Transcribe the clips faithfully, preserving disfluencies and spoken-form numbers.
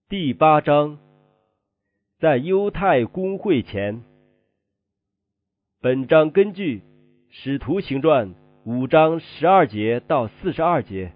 第八章，在犹太公会前。本章根据《使徒行传》五章十二节到四十二节。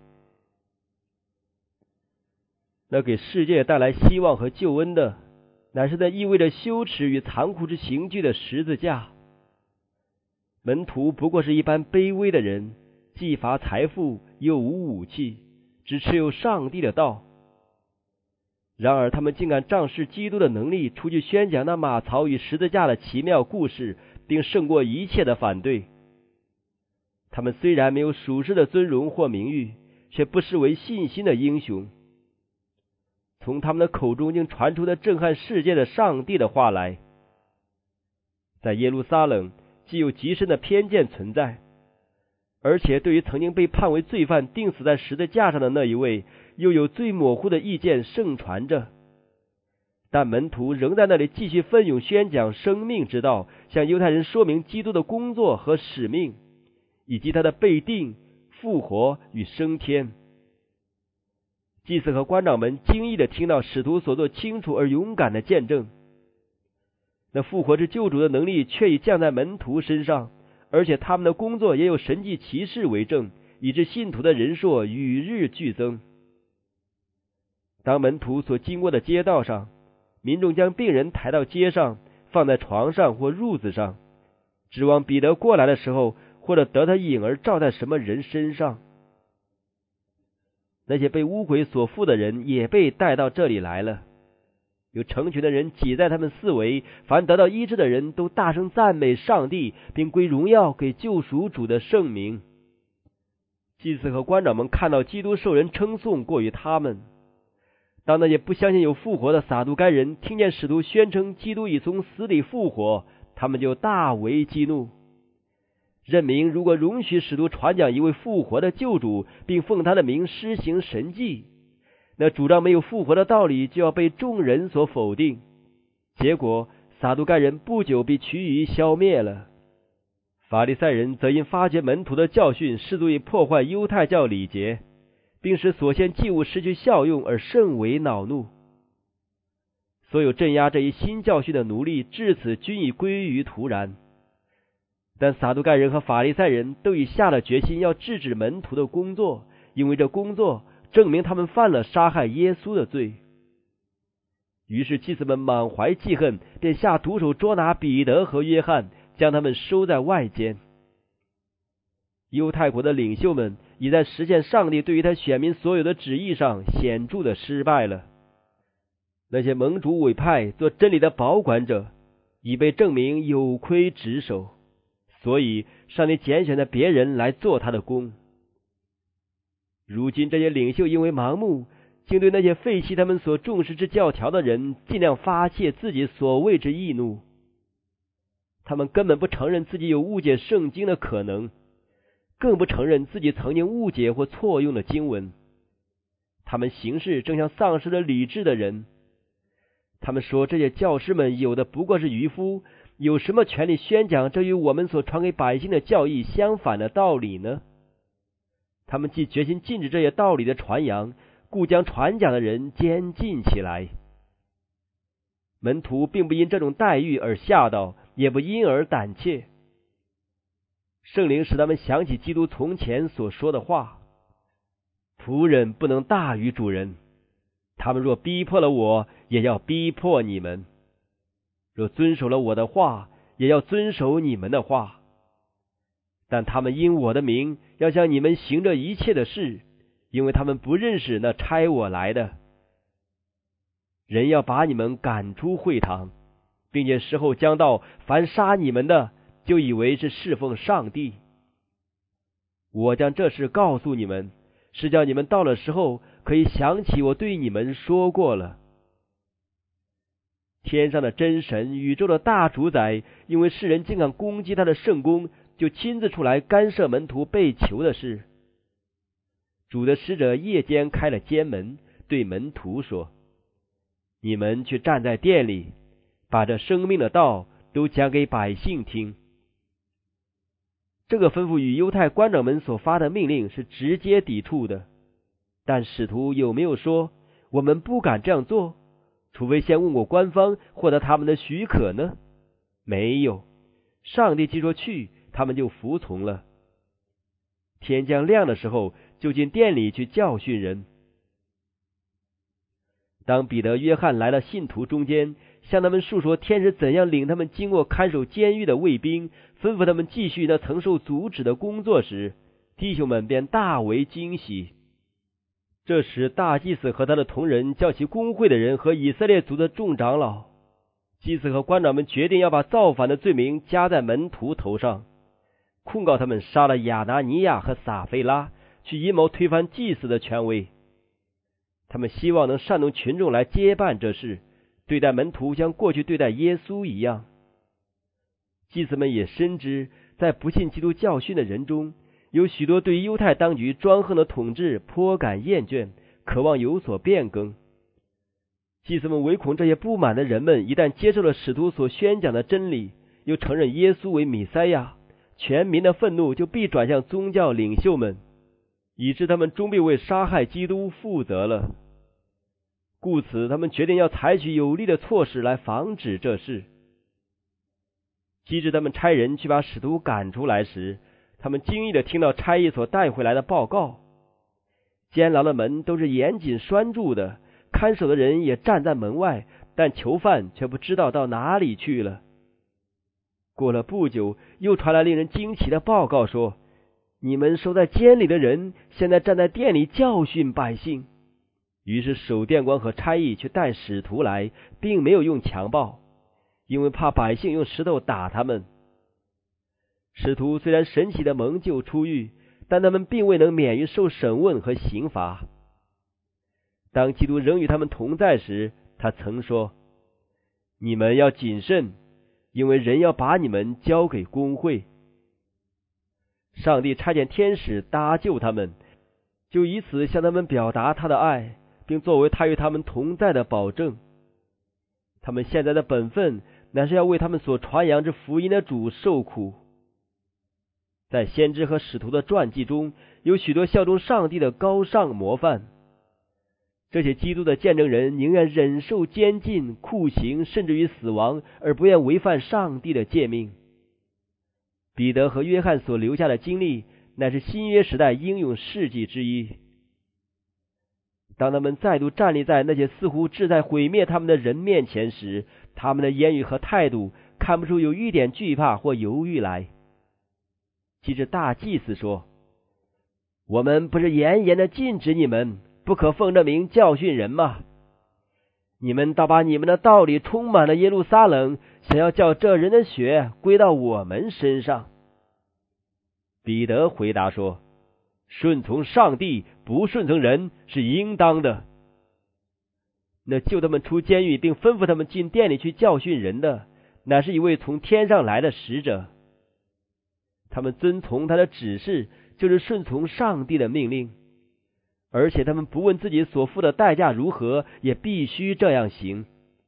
那给世界带来希望和救恩的，乃是那意味着羞耻与残酷之刑具的十字架。门徒不过是一般卑微的人，既乏财富，又无武器，只持有上帝的道。然而他们竟敢仗势基督的能力，出去宣讲那马槽与十字架的奇妙故事，并胜过一切的反对。他们虽然没有属世的尊荣或名誉，却不失为信心的英雄。从他们的口中竟传出了震撼世界的上帝的话来。在耶路撒冷既有极深的偏见存在，而且对于曾经被判为罪犯钉死在十字架上的那一位，又有最模糊的意见盛传着。但门徒仍在那里继续奋勇宣讲生命之道，向犹太人说明基督的工作和使命，以及他的被定、复活与升天。祭司和官长们惊异地听到使徒所做清楚而勇敢的见证。那复活之救主的能力却已降在门徒身上，而且他们的工作也有神迹奇事为证，以致信徒的人数与日俱增。当门徒所经过的街道上，民众将病人抬到街上，放在床上或褥子上，指望彼得过来的时候，或者得他影儿照在什么人身上。那些被污鬼所附的人也被带到这里来了，有成群的人挤在他们四围，凡得到医治的人都大声赞美上帝，并归荣耀给救赎主的圣名。祭司和官长们看到基督受人称颂过于他们。当那些不相信有复活的撒都该人听见使徒宣称基督已从死里复活，他们就大为激怒，认明如果容许使徒传讲一位复活的救主，并奉他的名施行神迹，那主张没有复活的道理就要被众人所否定。结果撒都该人不久被驱于消灭了。法利赛人则因发觉门徒的教训视足以破坏犹太教礼节，并使所献祭物失去效用而甚为恼怒。所有镇压这一新教训的奴隶至此均已归于突然。但撒都该人和法利赛人都已下了决心要制止门徒的工作，因为这工作证明他们犯了杀害耶稣的罪。于是祭司们满怀记恨，便下毒手捉拿彼得和约翰，将他们收在外间。犹太国的领袖们已在实现上帝对于他选民所有的旨意上显著的失败了。那些盟主委派做真理的保管者已被证明有亏职守，所以上帝拣选了别人来做他的工。如今这些领袖因为盲目，竟对那些废弃他们所重视之教条的人尽量发泄自己所谓之义怒。他们根本不承认自己有误解圣经的可能，更不承认自己曾经误解或错用了经文。他们行事正像丧失了理智的人。他们说这些教师们有的不过是渔夫，有什么权利宣讲这与我们所传给百姓的教义相反的道理呢？他们既决心禁止这些道理的传扬，故将传讲的人监禁起来。门徒并不因这种待遇而吓到，也不因而胆怯。圣灵使他们想起基督从前所说的话：仆人不能大于主人，他们若逼迫了我，也要逼迫你们；若遵守了我的话，也要遵守你们的话。但他们因我的名要向你们行这一切的事，因为他们不认识那差我来的。人要把你们赶出会堂，并且时候将到，凡杀你们的就以为是侍奉上帝。我将这事告诉你们，是叫你们到了时候可以想起我对你们说过了。天上的真神，宇宙的大主宰，因为世人竟敢攻击他的圣功，就亲自出来干涉门徒被囚的事。主的使者夜间开了监门，对门徒说：你们去站在殿里，把这生命的道都讲给百姓听。这个吩咐与犹太官长们所发的命令是直接抵触的。但使徒有没有说我们不敢这样做， 除非先问过官方，获得他们的许可呢？没有，上帝既说去，他们就服从了。天将亮的时候，就进店里去教训人。当彼得、约翰来到信徒中间，向他们述说天使怎样领他们经过看守监狱的卫兵，吩咐他们继续那曾受阻止的工作时，弟兄们便大为惊喜。这时大祭司和他的同人叫起公会的人和以色列族的众长老，祭司和官长们决定要把造反的罪名加在门徒头上，控告他们杀了亚拿尼亚和撒非拉，去阴谋推翻祭司的权威。他们希望能煽动群众来接办这事，对待门徒像过去对待耶稣一样。祭司们也深知，在不信基督教训的人中，有许多对犹太当局专横的统治颇感厌倦，渴望有所变更。祭司们唯恐这些不满的人们一旦接受了使徒所宣讲的真理，又承认耶稣为弥赛亚，全民的愤怒就必转向宗教领袖们，以致他们终必为杀害基督负责了。故此他们决定要采取有力的措施来防止这事。及至他们差人去把使徒赶出来时，他们惊异地听到差役所带回来的报告。监牢的门都是严谨拴住的，看守的人也站在门外，但囚犯却不知道到哪里去了。过了不久，又传来令人惊奇的报告说，你们收在监里的人现在站在殿里教训百姓。于是守殿官和差役去带使徒来，并没有用强暴，因为怕百姓用石头打他们。使徒虽然神奇的蒙救出狱，但他们并未能免于受审问和刑罚。当基督仍与他们同在时，他曾说，你们要谨慎，因为人要把你们交给公会。上帝差遣天使搭救他们，就以此向他们表达他的爱，并作为他与他们同在的保证。他们现在的本分乃是要为他们所传扬之福音的主受苦。在先知和使徒的传记中，有许多效忠上帝的高尚模范。这些基督的见证人宁愿忍受监禁、酷刑，甚至于死亡，而不愿违反上帝的诫命。彼得和约翰所留下的经历，乃是新约时代英勇事迹之一。当他们再度站立在那些似乎志在毁灭他们的人面前时，他们的言语和态度看不出有一点惧怕或犹豫来。其实大祭司说，我们不是严严的禁止你们不可奉这名教训人吗？你们倒把你们的道理充满了耶路撒冷，想要叫这人的血归到我们身上。彼得回答说，顺从上帝，不顺从人是应当的。那救他们出监狱并吩咐他们进店里去教训人的，乃是一位从天上来的使者。他们遵从他的指示，就是顺从上帝的命令，而且他们不问自己所付的代价如何，也必须这样行。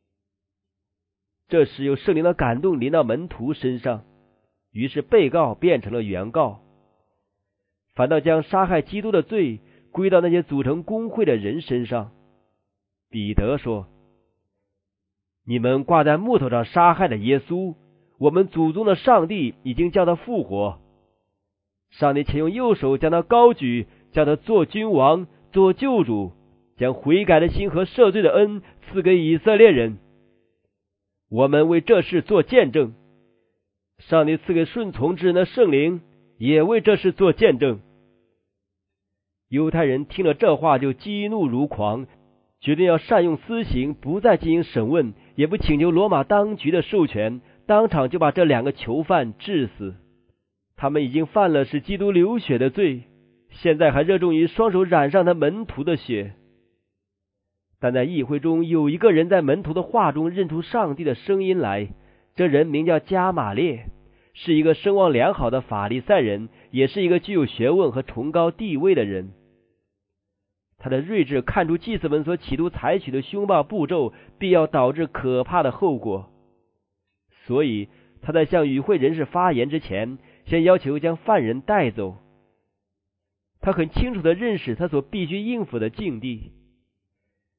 这时有圣灵的感动临到门徒身上，于是被告变成了原告，反倒将杀害基督的罪归到那些组成公会的人身上。彼得说，你们挂在木头上杀害的耶稣，我们祖宗的上帝已经叫他复活。上帝且用右手将他高举，叫他做君王，做救主，将悔改的心和赦罪的恩赐给以色列人。我们为这事做见证，上帝赐给顺从之人的圣灵也为这事做见证。犹太人听了这话就激怒如狂，决定要善用私刑，不再进行审问，也不请求罗马当局的授权，当场就把这两个囚犯治死。他们已经犯了使基督流血的罪，现在还热衷于双手染上他门徒的血。但在议会中有一个人在门徒的话中认出上帝的声音来，这人名叫加玛列，是一个声望良好的法利赛人，也是一个具有学问和崇高地位的人。他的睿智看出祭司们所企图采取的凶暴步骤必要导致可怕的后果，所以他在向与会人士发言之前，先要求将犯人带走。他很清楚地认识他所必须应付的境地。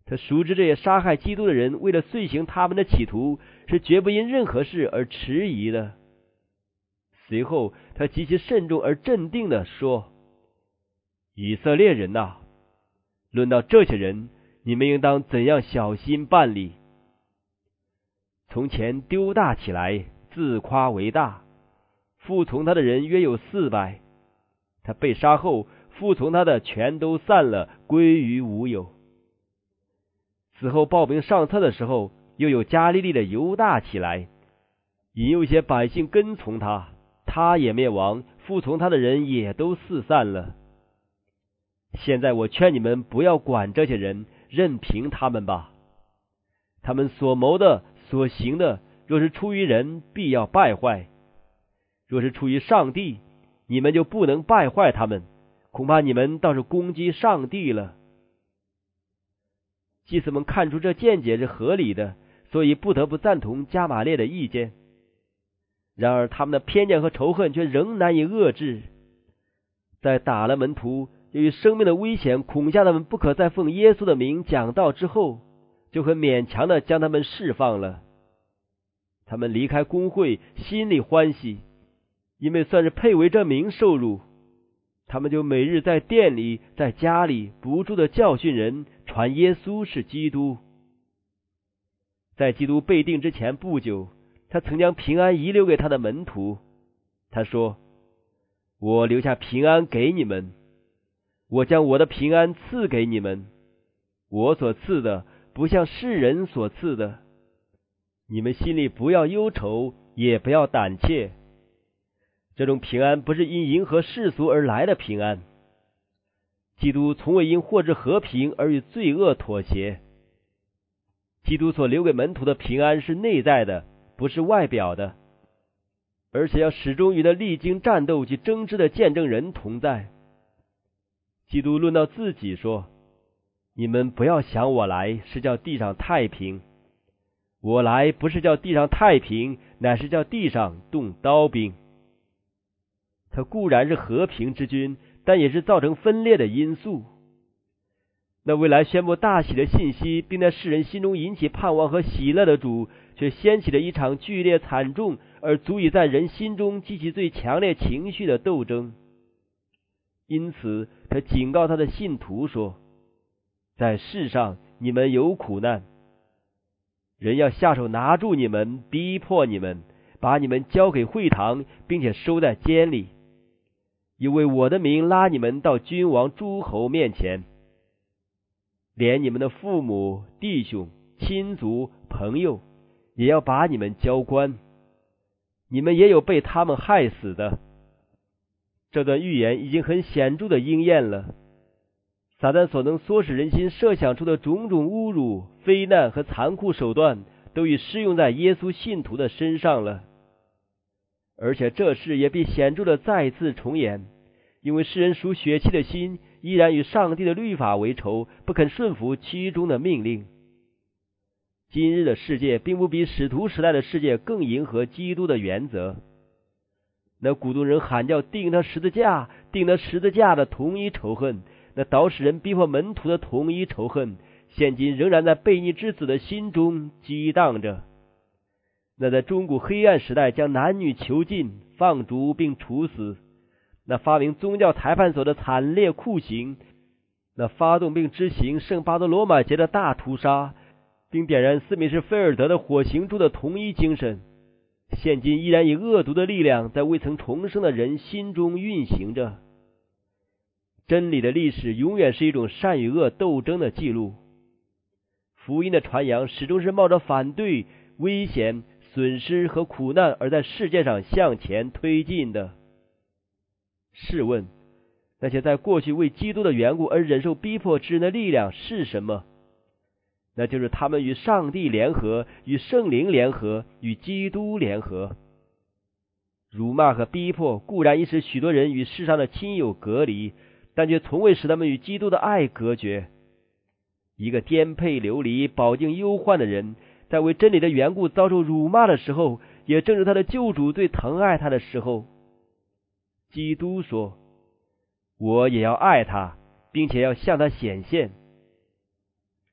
他熟知这些杀害基督的人为了遂行他们的企图，是绝不因任何事而迟疑的。随后他极其慎重而镇定地说：以色列人哪，论到这些人，你们应当怎样小心办理。从前丢大起来，自夸为大，服从他的人约有四百，他被杀后，服从他的全都散了，归于无有。此后报兵上册的时候，又有加利利的犹大起来，引诱一些百姓跟从他，他也灭亡，服从他的人也都四散了。现在我劝你们不要管这些人，任凭他们吧。他们所谋的所行的，若是出于人，必要败坏；若是出于上帝，你们就不能败坏他们，恐怕你们倒是攻击上帝了。祭司们看出这见解是合理的，所以不得不赞同加玛列的意见。然而他们的偏见和仇恨却仍难以遏制。在打了门徒，由于生命的危险恐吓他们不可再奉耶稣的名讲道之后，就很勉强的将他们释放了。他们离开公会，心里欢喜，因为算是配为这名受辱。他们就每日在店里在家里不住的教训人，传耶稣是基督。在基督被定之前不久，他曾将平安遗留给他的门徒。他说：我留下平安给你们，我将我的平安赐给你们，我所赐的不像世人所赐的。你们心里不要忧愁，也不要胆怯。这种平安不是因迎合世俗而来的平安。基督从未因获致和平而与罪恶妥协。基督所留给门徒的平安是内在的，不是外表的，而且要始终与那历经战斗及争执的见证人同在。基督论到自己说：你们不要想我来是叫地上太平，我来不是叫地上太平，乃是叫地上动刀兵。他固然是和平之君，但也是造成分裂的因素。那未来宣布大喜的信息，并在世人心中引起盼望和喜乐的主，却掀起了一场剧烈惨重而足以在人心中激起最强烈情绪的斗争。因此他警告他的信徒说：在世上你们有苦难，人要下手拿住你们，逼迫你们，把你们交给会堂，并且收在监里，因为我的名拉你们到君王诸侯面前，连你们的父母、弟兄、亲族、朋友也要把你们交官，你们也有被他们害死的。这段预言已经很显著的应验了。撒旦所能唆使人心设想出的种种侮辱、非难和残酷手段，都已适用在耶稣信徒的身上了。而且这事也必显著的再次重演，因为世人属血气的心依然与上帝的律法为仇，不肯顺服其中的命令。今日的世界并不比使徒时代的世界更迎合基督的原则。那鼓动人喊叫钉他十字架，钉他十字架的同一仇恨，那导使人逼迫门徒的同一仇恨，现今仍然在悖逆之子的心中激荡着。那在中古黑暗时代将男女囚禁、放逐并处死，那发明宗教裁判所的惨烈酷刑，那发动并执行圣巴多罗买节的大屠杀，并点燃斯米士菲尔德的火刑柱的同一精神，现今依然以恶毒的力量在未曾重生的人心中运行着。真理的历史永远是一种善与恶斗争的记录。福音的传扬始终是冒着反对、危险、损失和苦难而在世界上向前推进的。试问，那些在过去为基督的缘故而忍受逼迫之人的力量是什么？那就是他们与上帝联合，与圣灵联合，与基督联合。辱骂和逼迫固然已使许多人与世上的亲友隔离，但却从未使他们与基督的爱隔绝。一个颠沛流离、饱经忧患的人，在为真理的缘故遭受辱骂的时候，也正是他的救主最疼爱他的时候。基督说：我也要爱他，并且要向他显现。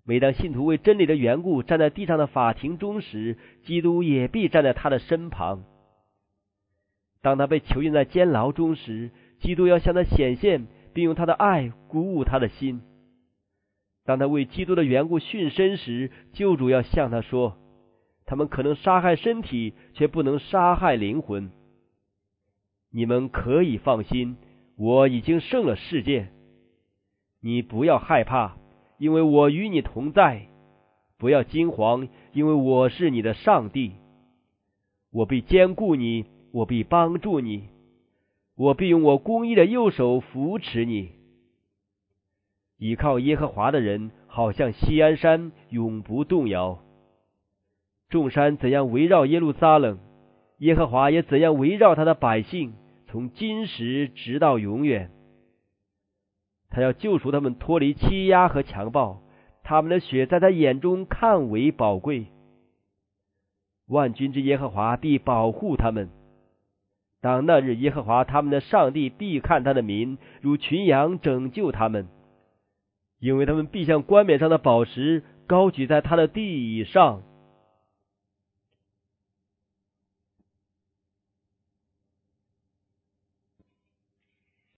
每当信徒为真理的缘故站在地上的法庭中时，基督也必站在他的身旁。当他被囚禁在监牢中时，基督要向他显现，并用他的爱鼓舞他的心。当他为基督的缘故殉身时，救主要向他说，他们可能杀害身体，却不能杀害灵魂。你们可以放心，我已经胜了世界。你不要害怕，因为我与你同在；不要惊惶，因为我是你的上帝。我必坚固你，我必帮助你，我必用我公义的右手扶持你。倚靠耶和华的人，好像锡安山，永不动摇。众山怎样围绕耶路撒冷，耶和华也怎样围绕他的百姓，从今时直到永远。他要救赎他们脱离欺压和强暴，他们的血在他眼中看为宝贵。万军之耶和华必保护他们。当那日，耶和华他们的上帝必看他的民，如群羊拯救他们，因为他们必像冠冕上的宝石，高举在他的地以上。